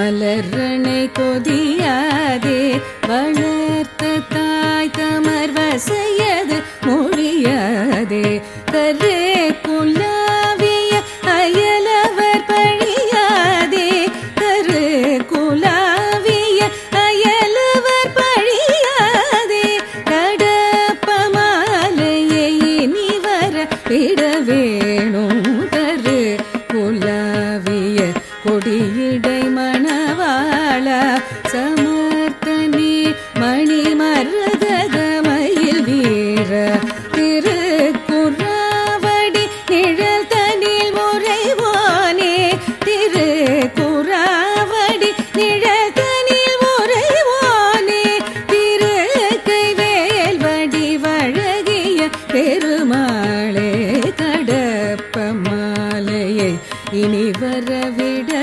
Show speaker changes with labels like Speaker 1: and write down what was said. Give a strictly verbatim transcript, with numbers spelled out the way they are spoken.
Speaker 1: மலரணை கொதியாதே வளர்த்த தாய் தமர் வசையது மொழியாதே கரு குலாவிய அயலவர் பழியாதே கரு குலாவிய அயலவர் பழியாதே கடப்ப மாலையை இனி வர விட வேணும் கரு குலாவிய கொடியிடை மணவாள சமர்த்தனே மணி மருதகமயில் வீர திருக்குறாவடி நிழல் தனில் முறைவானே திருக்குறாவடி நிழல் தனில் முறைவானே திரு கைவேல் வடி வழகிய பெருமாளே கடப்ப மாலையை இனி வரவிட